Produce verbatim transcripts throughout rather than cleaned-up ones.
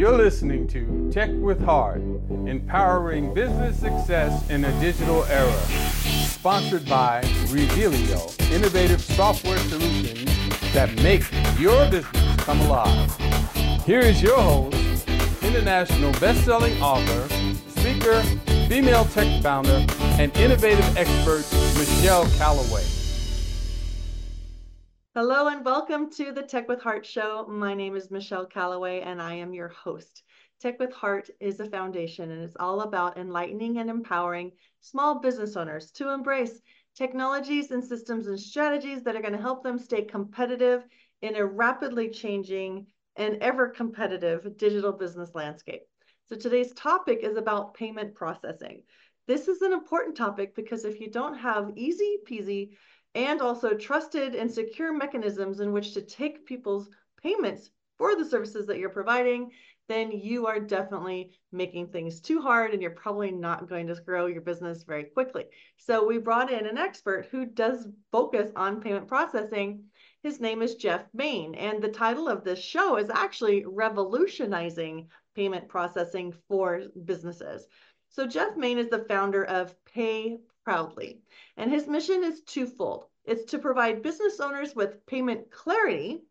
You're listening to Tech with Heart, empowering business success in a digital era. Sponsored by Revealio, innovative software solutions that make your business come alive. Here is your host, international best-selling author, speaker, female tech founder, and innovative expert, Michelle Callaway. Hello and welcome to the Tech with Heart show. My name is Michelle Callaway and I am your host. Tech with Heart is a foundation and it's all about enlightening and empowering small business owners to embrace technologies and systems and strategies that are going to help them stay competitive in a rapidly changing and ever competitive digital business landscape. So today's topic is about payment processing. This is an important topic because if you don't have easy peasy and also trusted and secure mechanisms in which to take people's payments for the services that you're providing, then you are definitely making things too hard and you're probably not going to grow your business very quickly. So we brought in an expert who does focus on payment processing. His name is Jeff Main, and the title of this show is actually Revolutionizing Payment Processing for Businesses. So Jeff Main is the founder of Pay Proudly, and his mission is twofold. It's to provide business owners with payment clarity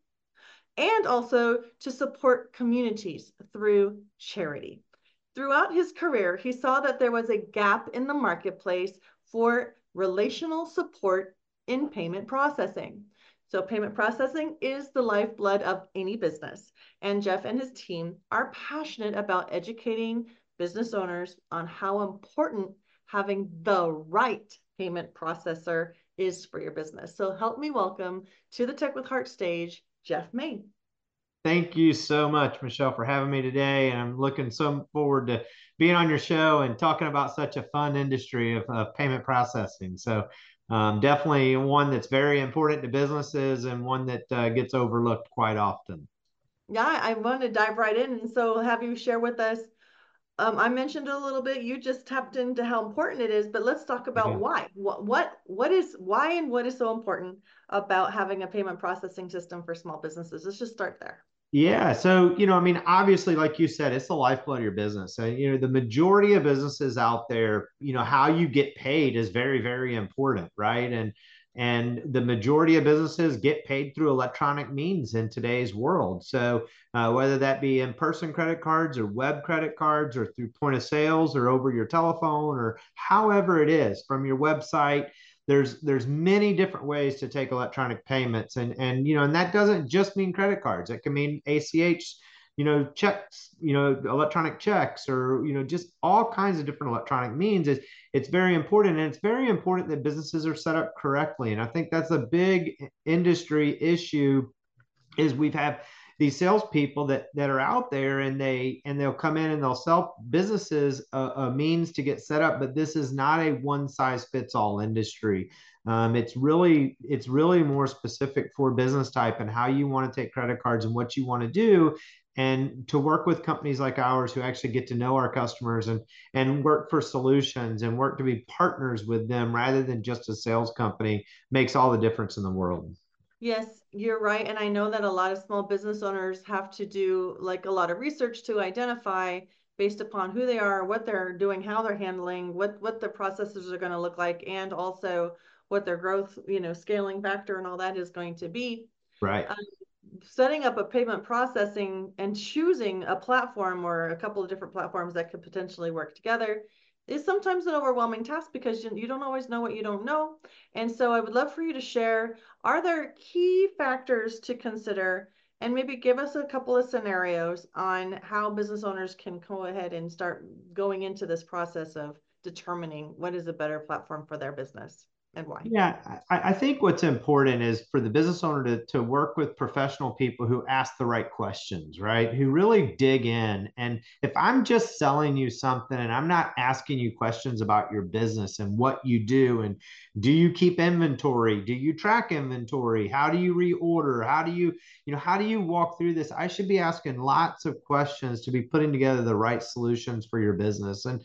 and also to support communities through charity. Throughout his career, he saw that there was a gap in the marketplace for relational support in payment processing. So payment processing is the lifeblood of any business, and Jeff and his team are passionate about educating business owners on how important having the right payment processor is for your business. So help me welcome to the Tech with Heart stage, Jeff Main. Thank you so much, Michelle, for having me today. And I'm looking so forward to being on your show and talking about such a fun industry of, of payment processing. So um, definitely one that's very important to businesses and one that uh, gets overlooked quite often. Yeah, I want to dive right in. And so have you share with us, um, I mentioned a little bit, you just tapped into how important it is, but let's talk about Yeah. why. What, what, what is, why and what is so important about having a payment processing system for small businesses? Let's just start there. Yeah. So, you know, I mean, obviously, like you said, it's the lifeblood of your business. So, you know, the majority of businesses out there, you know, how you get paid is very, very important, right? And and the majority of businesses get paid through electronic means in today's world. So, uh, whether that be in-person credit cards or web credit cards or through point of sales or over your telephone or however it is from your website, there's there's many different ways to take electronic payments, and and you know and that doesn't just mean credit cards. It can mean A C H, you know checks, you know electronic checks, or you know just all kinds of different electronic means. It's, it's very important, and it's very important that businesses are set up correctly. And I think that's a big industry issue is we've had these salespeople that that are out there, and they and they'll come in and they'll sell businesses a, a means to get set up, but this is not a one size fits all industry. Um, it's really it's really more specific for business type and how you want to take credit cards and what you want to do, and to work with companies like ours who actually get to know our customers and and work for solutions and work to be partners with them rather than just a sales company makes all the difference in the world. Yes, you're right. And I know that a lot of small business owners have to do like a lot of research to identify based upon who they are, what they're doing, how they're handling, what, what the processes are going to look like, and also what their growth, you know, scaling factor and all that is going to be. Right. Um, setting up a payment processing and choosing a platform or a couple of different platforms that could potentially work together is sometimes an overwhelming task because you, you don't always know what you don't know. And so I would love for you to share, are there key factors to consider, and maybe give us a couple of scenarios on how business owners can go ahead and start going into this process of determining what is a better platform for their business and why? Yeah, I, I think what's important is for the business owner to, to work with professional people who ask the right questions, right? Who really dig in. And if I'm just selling you something and I'm not asking you questions about your business and what you do, and do you keep inventory? Do you track inventory? How do you reorder? How do you, you know, how do you walk through this? I should be asking lots of questions to be putting together the right solutions for your business. And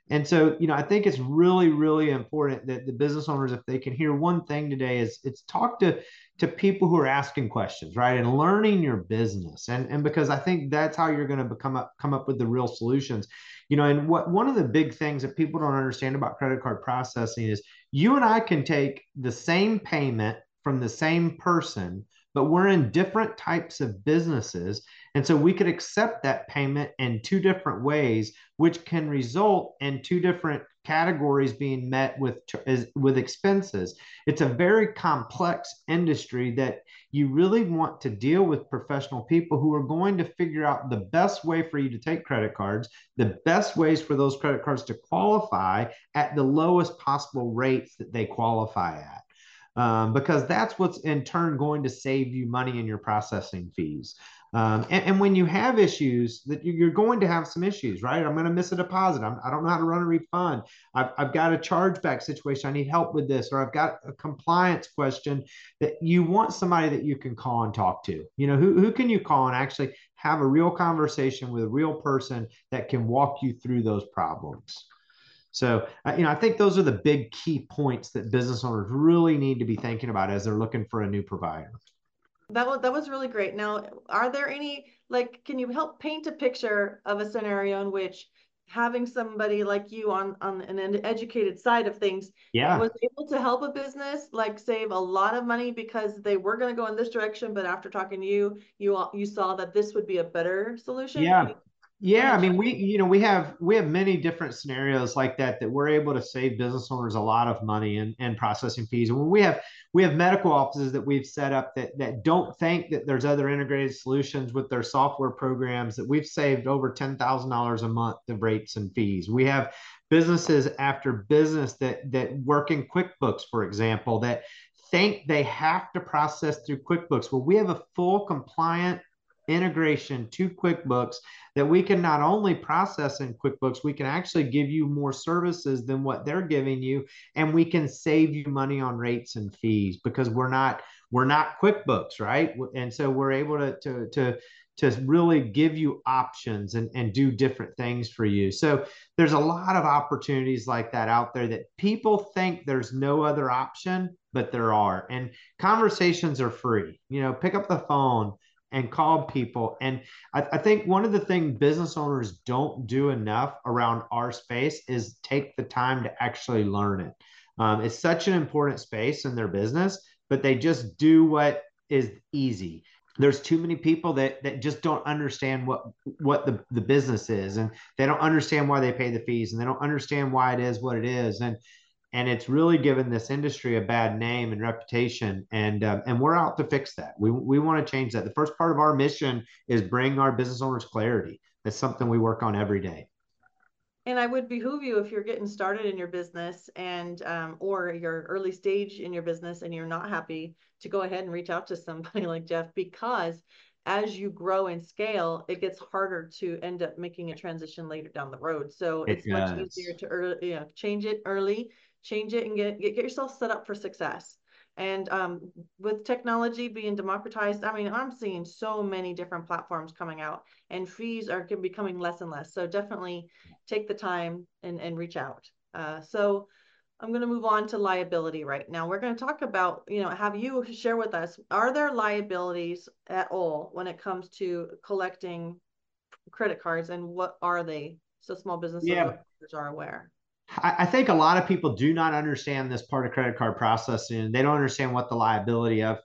And so, you know, I think it's really, really important that the business owners, if they can hear one thing today, is it's talk to to people who are asking questions, right? And learning your business. And, and because I think that's how you're going to become up, come up with the real solutions. You know, and what one of the big things that people don't understand about credit card processing is you and I can take the same payment from the same person, but we're in different types of businesses. And so we could accept that payment in two different ways, which can result in two different categories being met with with expenses. It's a very complex industry that you really want to deal with professional people who are going to figure out the best way for you to take credit cards, the best ways for those credit cards to qualify at the lowest possible rates that they qualify at. Um, because that's what's in turn going to save you money in your processing fees. Um, and, and when you have issues, that you're going to have some issues, right? I'm going to miss a deposit. I'm, I don't know how to run a refund. I've, I've got a chargeback situation. I need help with this, or I've got a compliance question. That you want somebody that you can call and talk to. You know, who, who can you call and actually have a real conversation with a real person that can walk you through those problems. So, uh, you know, I think those are the big key points that business owners really need to be thinking about as they're looking for a new provider. That was that was really great. Now, are there any, like, can you help paint a picture of a scenario in which having somebody like you on on an educated side of things Yeah. was able to help a business like save a lot of money because they were going to go in this direction, but after talking to you, you you saw that this would be a better solution? Can Yeah. you go Yeah, ahead I and mean, share? we, you know, we have we have many different scenarios like that that we're able to save business owners a lot of money and, and processing fees. And when we have we have medical offices that we've set up that that don't think that there's other integrated solutions with their software programs that we've saved over ten thousand dollars a month of rates and fees. We have businesses after business that that work in QuickBooks, for example, that think they have to process through QuickBooks. Well, we have a full compliant integration to QuickBooks that we can not only process in QuickBooks, we can actually give you more services than what they're giving you, and we can save you money on rates and fees because we're not we're not QuickBooks, right? And so we're able to to to to really give you options and, and do different things for you. So there's a lot of opportunities like that out there that people think there's no other option, but there are. And conversations are free. You know, pick up the phone and call people. And I, I think one of the things business owners don't do enough around our space is take the time to actually learn it. Um, it's such an important space in their business, but they just do what is easy. There's too many people that that just don't understand what what the, the business is, and they don't understand why they pay the fees, and they don't understand why it is what it is. And and it's really given this industry a bad name and reputation, and um, and we're out to fix that. We we want to change that. The first part of our mission is bring our business owners clarity. That's something we work on every day. And I would behoove you if you're getting started in your business and um, or your early stage in your business and you're not happy to go ahead and reach out to somebody like Jeff, because as you grow and scale, it gets harder to end up making a transition later down the road. So It it's much easier does. to early, you know, change it early, change it and get, get, get yourself set up for success. And um, with technology being democratized, I mean, I'm seeing so many different platforms coming out and fees are becoming less and less. So definitely take the time and, and reach out. Uh, so I'm going to move on to liability right now. We're going to talk about, you know, have you share with us, are there liabilities at all when it comes to collecting credit cards, and what are they? So small business owners Yeah. are aware. I think a lot of people do not understand this part of credit card processing. They don't understand what the liability of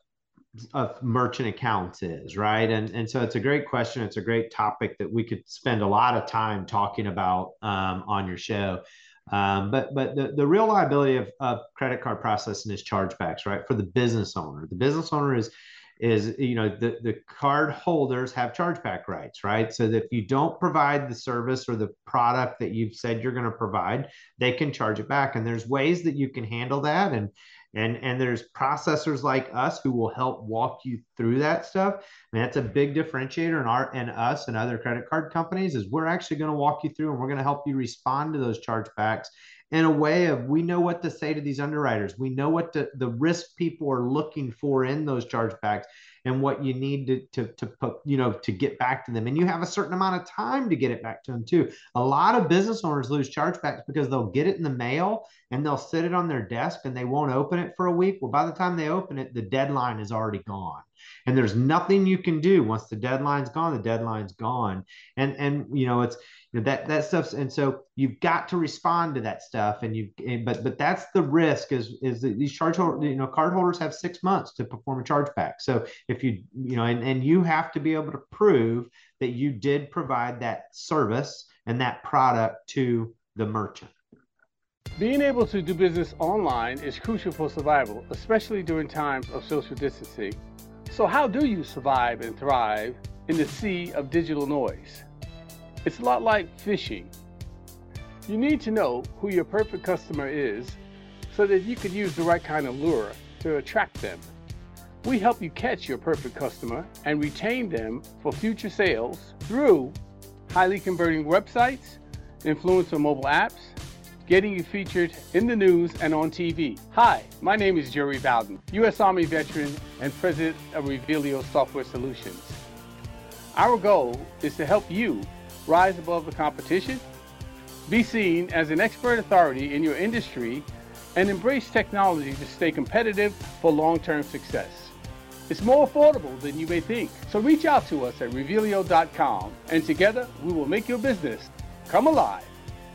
of merchant accounts is, right? And and so it's a great question. It's a great topic that we could spend a lot of time talking about um, on your show. Um, but but the, the real liability of, of credit card processing is chargebacks, right? For the business owner. The business owner is is you know the, the card holders have chargeback rights, right? So that if you don't provide the service or the product that you've said you're going to provide, they can charge it back. And there's ways that you can handle that. And and and there's processors like us who will help walk you through that stuff. I mean, that's a big differentiator in our and us and other credit card companies is we're actually going to walk you through and we're going to help you respond to those chargebacks in a way of, we know what to say to these underwriters. We know what to, the risk people are looking for in those chargebacks and what you need to, to, to put, you know, to get back to them. And you have a certain amount of time to get it back to them too. A lot of business owners lose chargebacks because they'll get it in the mail and they'll sit it on their desk and they won't open it for a week. Well, by the time they open it, the deadline is already gone. And there's nothing you can do once the deadline's gone. The deadline's gone, and and you know it's you know, that that stuff's, and so you've got to respond to that stuff. And you and, but but that's the risk is is that these charge you know cardholders have six months to perform a chargeback. So if you you know and and you have to be able to prove that you did provide that service and that product to the merchant. Being able to do business online is crucial for survival, especially during times of social distancing. So how do you survive and thrive in the sea of digital noise? It's a lot like fishing. You need to know who your perfect customer is so that you can use the right kind of lure to attract them. We help you catch your perfect customer and retain them for future sales through highly converting websites, influencer mobile apps, getting you featured in the news and on T V. Hi, my name is Jerry Bowden, U S Army veteran and president of Revealio Software Solutions. Our goal is to help you rise above the competition, be seen as an expert authority in your industry, and embrace technology to stay competitive for long-term success. It's more affordable than you may think. So reach out to us at revealio dot com and together we will make your business come alive.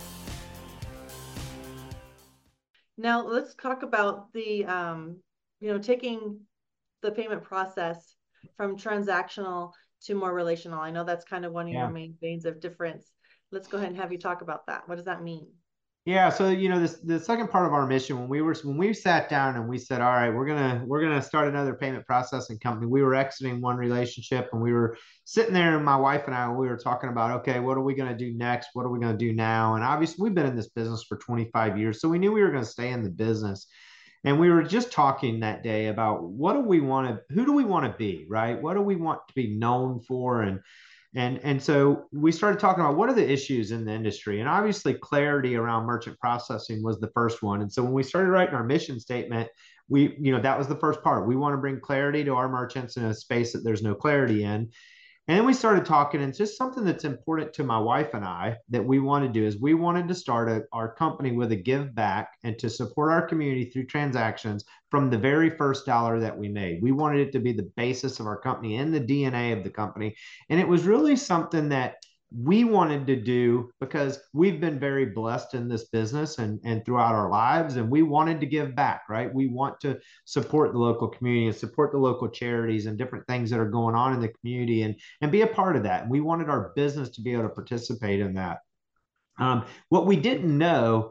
Now let's talk about the, um, you know, taking the payment process from transactional to more relational. I know that's kind of one of yeah. your main veins of difference. Let's go ahead and have you talk about that. What does that mean? Yeah, so you know, this the second part of our mission, when we were when we sat down and we said, all right, we're gonna we're gonna start another payment processing company. We were exiting one relationship, and we were sitting there, and my wife and I, we were talking about, okay, what are we gonna do next? What are we gonna do now? And obviously, we've been in this business for twenty-five years, so we knew we were gonna stay in the business. And we were just talking that day about what do we want to, who do we want to be, right? What do we want to be known for? And And, and so we started talking about what are the issues in the industry. And obviously clarity around merchant processing was the first one. And so when we started writing our mission statement, we, you know, that was the first part. We want to bring clarity to our merchants in a space that there's no clarity in. And then we started talking, and it's just something that's important to my wife and I that we want to do is we wanted to start a, our company with a give back and to support our community through transactions from the very first dollar that we made. We wanted it to be the basis of our company and the D N A of the company. And it was really something that we wanted to do because we've been very blessed in this business and, and throughout our lives, and we wanted to give back, right? We want to support the local community and support the local charities and different things that are going on in the community and, and be a part of that. And we wanted our business to be able to participate in that. Um, what we didn't know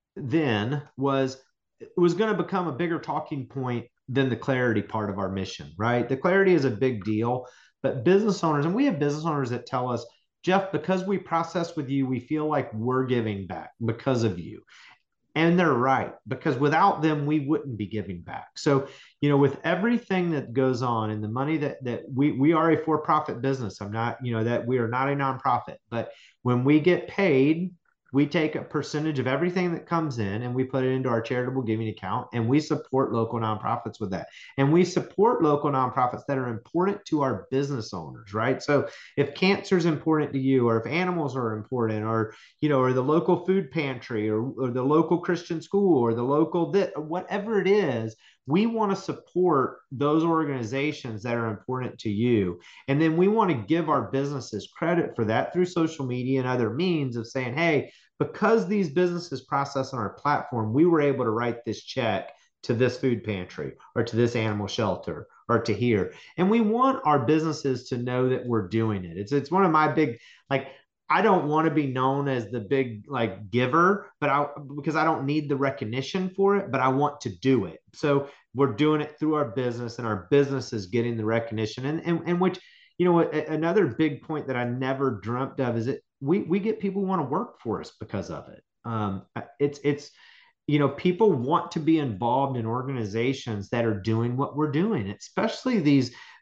then was it was going to become a bigger talking point than the clarity part of our mission, right? The clarity is a big deal, but business owners, and we have business owners that tell us, Jeff, because we process with you, we feel like we're giving back because of you. And they're right, because without them, we wouldn't be giving back. So, you know, with everything that goes on and the money that that we we are a for-profit business. I'm not, you know, that we are not a nonprofit, but when we get paid, we take a percentage of everything that comes in and we put it into our charitable giving account, and we support local nonprofits with that. And we support local nonprofits that are important to our business owners, right? So if cancer is important to you, or if animals are important, or, you know, or the local food pantry, or, or the local Christian school, or the local, th- whatever it is, we want to support those organizations that are important to you. And then we want to give our businesses credit for that through social media and other means of saying, hey, because these businesses process on our platform, we were able to write this check to this food pantry or to this animal shelter or to here. And we want our businesses to know that we're doing it. It's, it's one of my big, like, I don't want to be known as the big like giver, but I, because I don't need the recognition for it, but I want to do it. So we're doing it through our business, and our business is getting the recognition. And, and, and which, you know, a, another big point that I never dreamt of is that we, we get people who want to work for us because of it. Um, it's, it's, you know, people want to be involved in organizations that are doing what we're doing, especially these,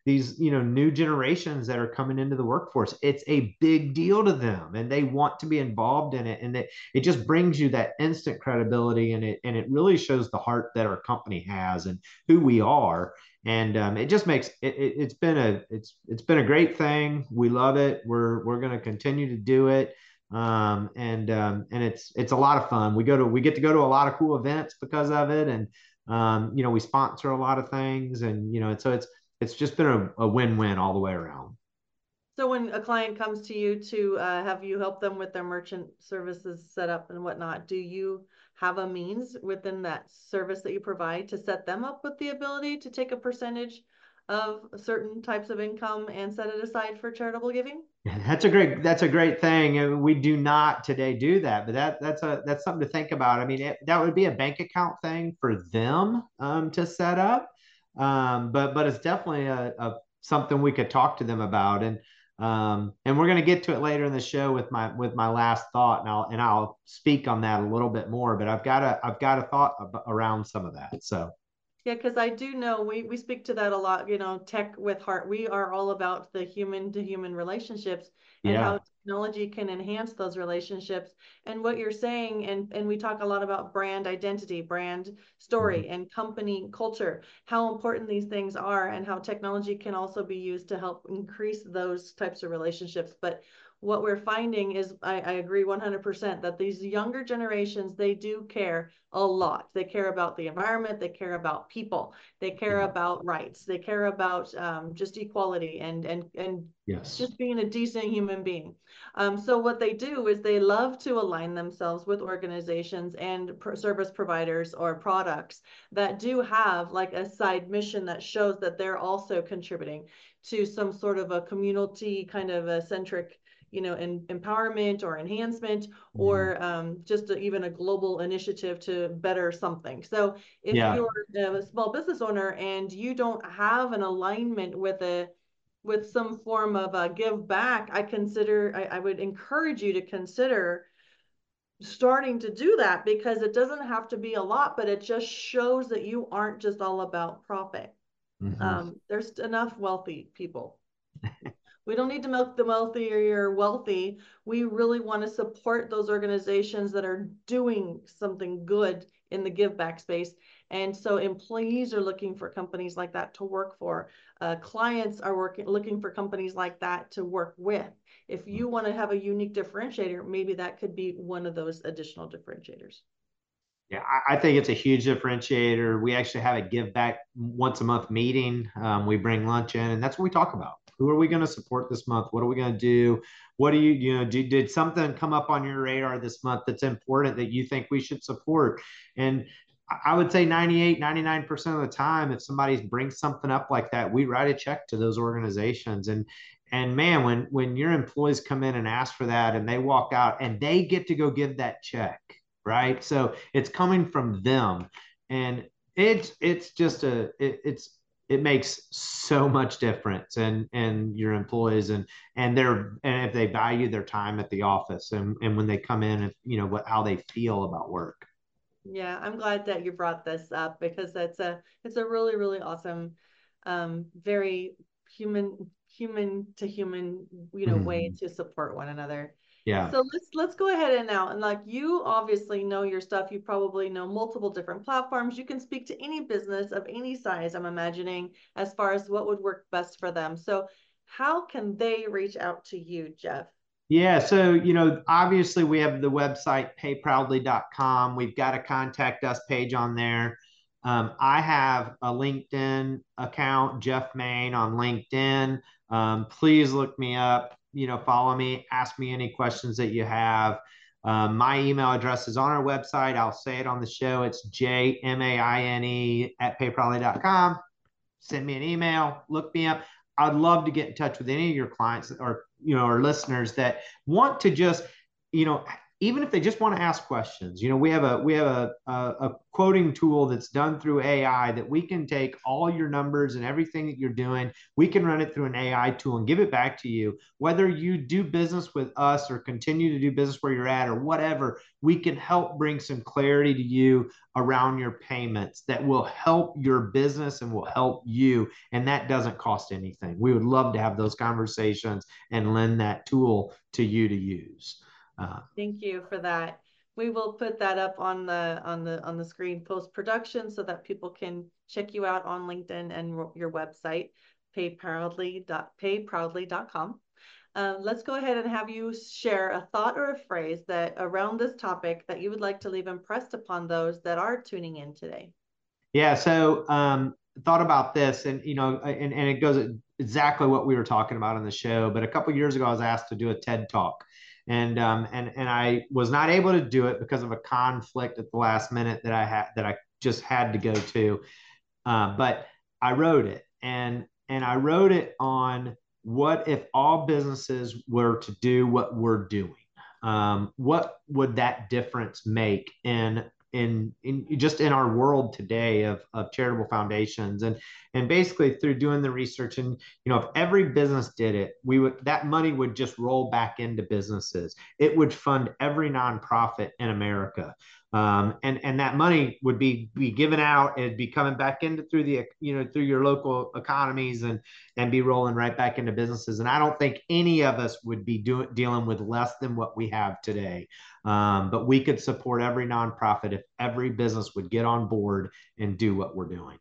these, you know, new generations that are coming into the workforce. It's a big deal to them, and they want to be involved in it. And it, it just brings you that instant credibility, and it, and it really shows the heart that our company has and who we are. And um, it just makes it, it, it's been a, it's, it's been a great thing. We love it. We're, we're going to continue to do it. Um, and, um, and it's, it's a lot of fun. We go to, we get to go to a lot of cool events because of it. And, um, you know, we sponsor a lot of things, and, you know, and so it's, it's just been a, a win-win all the way around. So when a client comes to you to uh, have you help them with their merchant services set up and whatnot, do you have a means within that service that you provide to set them up with the ability to take a percentage of certain types of income and set it aside for charitable giving? That's a great, that's a great thing. And we do not today do that, but that, that's a, that's something to think about. I mean, it, that would be a bank account thing for them um, to set up. Um, but, but it's definitely a, a, something we could talk to them about. And, um, and we're going to get to it later in the show with my, with my last thought, and I'll, and I'll speak on that a little bit more, but I've got a, I've got a thought around some of that. So. Yeah, because I do know we, we speak to that a lot, you know, Tech with Heart. We are all about the human to human relationships and Yeah. how technology can enhance those relationships. And what you're saying, and, and we talk a lot about brand identity, brand story, Mm-hmm. and company culture, how important these things are, and how technology can also be used to help increase those types of relationships. But what we're finding is, I, I agree one hundred percent that these younger generations, they do care a lot. They care about the environment, they care about people, they care Yeah. about rights, they care about um, just equality and and and Yes. just being a decent human being. Um, so what they do is they love to align themselves with organizations and pro service providers or products that do have like a side mission that shows that they're also contributing to some sort of a community kind of a centric, you know, in, empowerment or enhancement, or um, just a, even a global initiative to better something. So if Yeah. you're a small business owner and you don't have an alignment with a with some form of a give back, I consider I, I would encourage you to consider starting to do that, because it doesn't have to be a lot, but it just shows that you aren't just all about profit. Mm-hmm. Um, there's enough wealthy people. We don't need to milk the wealthy or you're wealthy. We really want to support those organizations that are doing something good in the give back space. And so employees are looking for companies like that to work for. Uh, clients are working, looking for companies like that to work with. If you want to have a unique differentiator, maybe that could be one of those additional differentiators. Yeah, I, I think it's a huge differentiator. We actually have a give back once a month meeting. Um, we bring lunch in, and that's what we talk about. Who are we going to support this month? What are we going to do? What do you, you know, do, did something come up on your radar this month that's important that you think we should support? And I would say ninety-eight, ninety-nine percent of the time, if somebody brings something up like that, we write a check to those organizations. And and man, when when your employees come in and ask for that and they walk out and they get to go give that check, right? So it's coming from them, and it's it's just a it, it's it makes so much difference, and and your employees and and their, and if they value their time at the office, and and when they come in, and you know what, how they feel about work. Yeah, I'm glad that you brought this up, because that's a it's a really, really awesome, um, very human human to human, you know, way Mm-hmm. to support one another. Yeah. So let's let's go ahead and now, and like, you obviously know your stuff. You probably know multiple different platforms. You can speak to any business of any size, I'm imagining, as far as what would work best for them. So how can they reach out to you, Jeff? Yeah, so you know, obviously we have the website pay proudly dot com. We've got a contact us page on there. Um, I have a LinkedIn account, Jeff Main on LinkedIn. Um, please look me up, you know, follow me, ask me any questions that you have. Um, my email address is on our website. I'll say it on the show. It's J M A I N E at pay proudly dot com. Send me an email, look me up. I'd love to get in touch with any of your clients or, you know, or listeners that want to just, you know, even if they just want to ask questions, you know, we have a we have a, a, a quoting tool that's done through A I that we can take all your numbers and everything that you're doing. We can run it through an A I tool and give it back to you. Whether you do business with us or continue to do business where you're at or whatever, we can help bring some clarity to you around your payments that will help your business and will help you. And that doesn't cost anything. We would love to have those conversations and lend that tool to you to use. Uh, Thank you for that. We will put that up on the on the on the screen post production so that people can check you out on LinkedIn and your website, pay proudly dot pay proudly dot com. Uh, let's go ahead and have you share a thought or a phrase that around this topic that you would like to leave impressed upon those that are tuning in today. Yeah. So um, thought about this, and you know, and, and it goes exactly what we were talking about on the show. But a couple of years ago, I was asked to do a TED Talk. And um, and and I was not able to do it because of a conflict at the last minute that I had that I just had to go to. Uh, but I wrote it, and and I wrote it on what if all businesses were to do what we're doing. Um, what would that difference make in in in just in our world today of of charitable foundations? And and basically through doing the research, and you know, if every business did it, we would that money would just roll back into businesses. It would fund every nonprofit in America. Um, and and that money would be be given out. It'd be coming back into through the you know through your local economies and and be rolling right back into businesses. And I don't think any of us would be doing dealing with less than what we have today. Um, but we could support every nonprofit if every business would get on board and do what we're doing.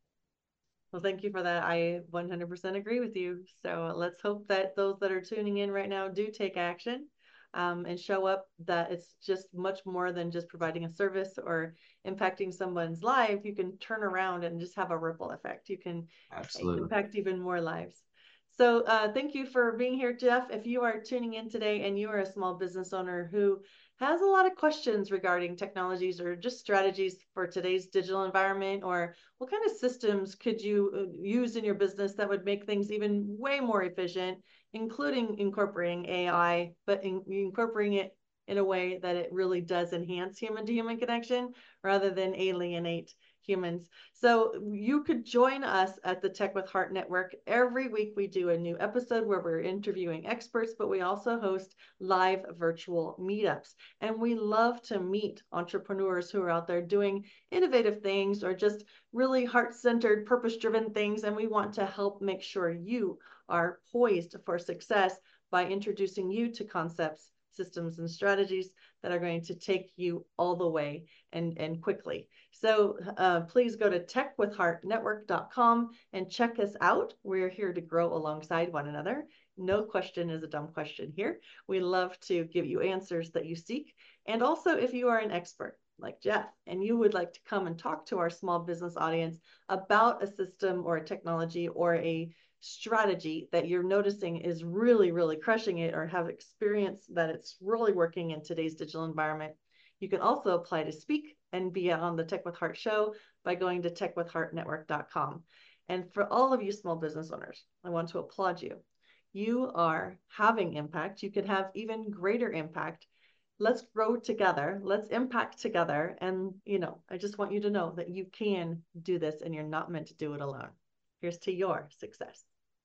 Well, thank you for that. I one hundred percent agree with you. So let's hope that those that are tuning in right now do take action. Um, and show up that it's just much more than just providing a service or impacting someone's life. You can turn around and just have a ripple effect. You can Absolutely impact even more lives. So uh, thank you for being here, Jeff. If you are tuning in today and you are a small business owner who has a lot of questions regarding technologies or just strategies for today's digital environment, or what kind of systems could you use in your business that would make things even way more efficient, including incorporating A I, but in, incorporating it in a way that it really does enhance human-to-human connection rather than alienate humans. So you could join us at the Tech with Heart Network. Every week we do a new episode where we're interviewing experts, but we also host live virtual meetups. And we love to meet entrepreneurs who are out there doing innovative things or just really heart-centered, purpose-driven things. And we want to help make sure you are poised for success by introducing you to concepts, systems, and strategies that are going to take you all the way and, and quickly. So uh, please go to tech with heart network dot com and check us out. We're here to grow alongside one another. No question is a dumb question here. We love to give you answers that you seek. And also, if you are an expert like Jeff and you would like to come and talk to our small business audience about a system or a technology or a strategy that you're noticing is really, really crushing it, or have experienced that it's really working in today's digital environment, you can also apply to speak and be on the Tech with Heart show by going to tech with heart network dot com. And for all of you small business owners, I want to applaud you. You are having impact. You could have even greater impact. Let's grow together. Let's impact together. And, you know, I just want you to know that you can do this and you're not meant to do it alone. Here's to your success.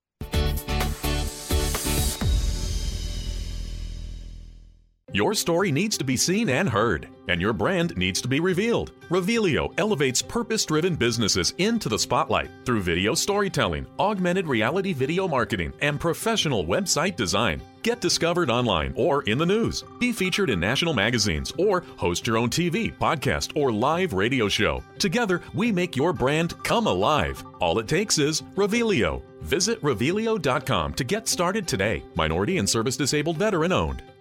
Your story needs to be seen and heard, and your brand needs to be revealed. Revealio elevates purpose-driven businesses into the spotlight through video storytelling, augmented reality video marketing, and professional website design. Get discovered online or in the news. Be featured in national magazines or host your own T V, podcast, or live radio show. Together, we make your brand come alive. All it takes is Revealio. Visit Revealio dot com to get started today. Minority and service disabled veteran owned.